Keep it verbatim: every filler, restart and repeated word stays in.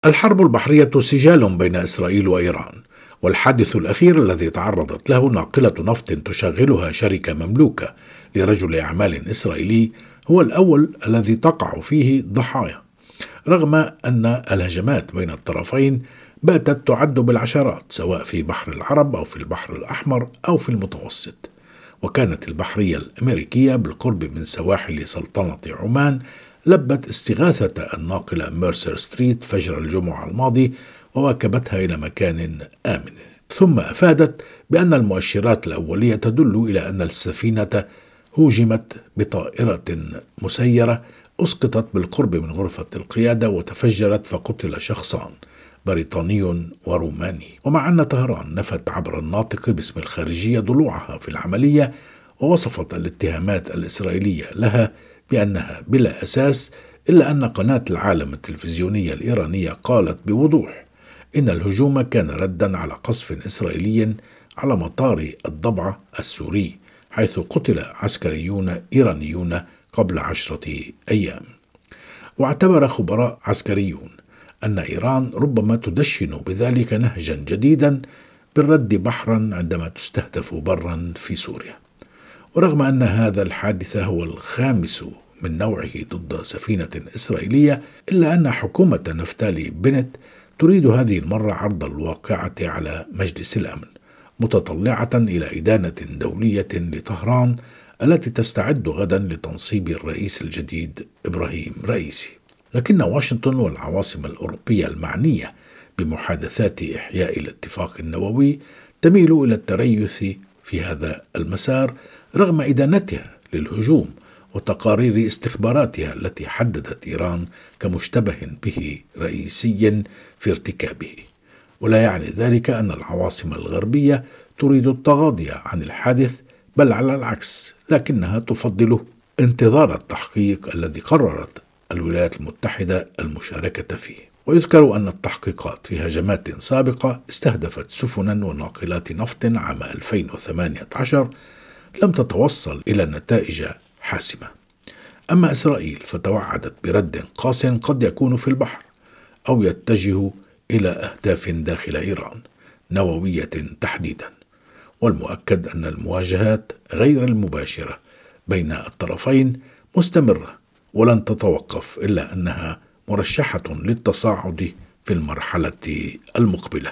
الحرب البحرية سجال بين إسرائيل وإيران، والحادث الأخير الذي تعرضت له ناقلة نفط تشغلها شركة مملوكة لرجل أعمال إسرائيلي هو الأول الذي تقع فيه ضحايا، رغم أن الهجمات بين الطرفين باتت تعد بالعشرات سواء في بحر العرب أو في البحر الأحمر أو في المتوسط. وكانت البحرية الأمريكية بالقرب من سواحل سلطنة عمان لبت استغاثة الناقلة ميرسر ستريت فجر الجمعة الماضي وواكبتها إلى مكان آمن، ثم أفادت بأن المؤشرات الأولية تدل إلى أن السفينة هوجمت بطائرة مسيرة أسقطت بالقرب من غرفة القيادة وتفجرت فقتل شخصان بريطاني وروماني. ومع أن طهران نفت عبر الناطق باسم الخارجية ضلوعها في العملية ووصفت الاتهامات الإسرائيلية لها بأنها بلا أساس، إلا أن قناة العالم التلفزيونية الإيرانية قالت بوضوح إن الهجوم كان ردا على قصف إسرائيلي على مطار الضبعة السوري، حيث قتل عسكريون إيرانيون قبل عشرة أيام. واعتبر خبراء عسكريون أن إيران ربما تدشن بذلك نهجا جديدا بالرد بحرا عندما تستهدف برا في سوريا. ورغم أن هذا الحادث هو الخامس من نوعه ضد سفينة إسرائيلية، إلا أن حكومة نفتالي بنت تريد هذه المرة عرض الواقعة على مجلس الأمن، متطلعة إلى إدانة دولية لطهران التي تستعد غدا لتنصيب الرئيس الجديد إبراهيم رئيسي. لكن واشنطن والعواصم الأوروبية المعنية بمحادثات إحياء الاتفاق النووي تميل إلى التريث في هذا المسار رغم إدانتها للهجوم وتقارير استخباراتها التي حددت إيران كمشتبه به رئيسي في ارتكابه. ولا يعني ذلك أن العواصم الغربية تريد التغاضي عن الحادث، بل على العكس، لكنها تفضل انتظار التحقيق الذي قررت الولايات المتحدة المشاركة فيه. ويذكر أن التحقيقات في هجمات سابقة استهدفت سفنا وناقلات نفط عام ألفين وثمانية عشر لم تتوصل إلى نتائج حاسمة. أما إسرائيل فتوعدت برد قاس قد يكون في البحر أو يتجه إلى أهداف داخل إيران نووية تحديدا. والمؤكد أن المواجهات غير المباشرة بين الطرفين مستمرة ولن تتوقف، إلا أنها مرشحة للتصاعد في المرحلة المقبلة.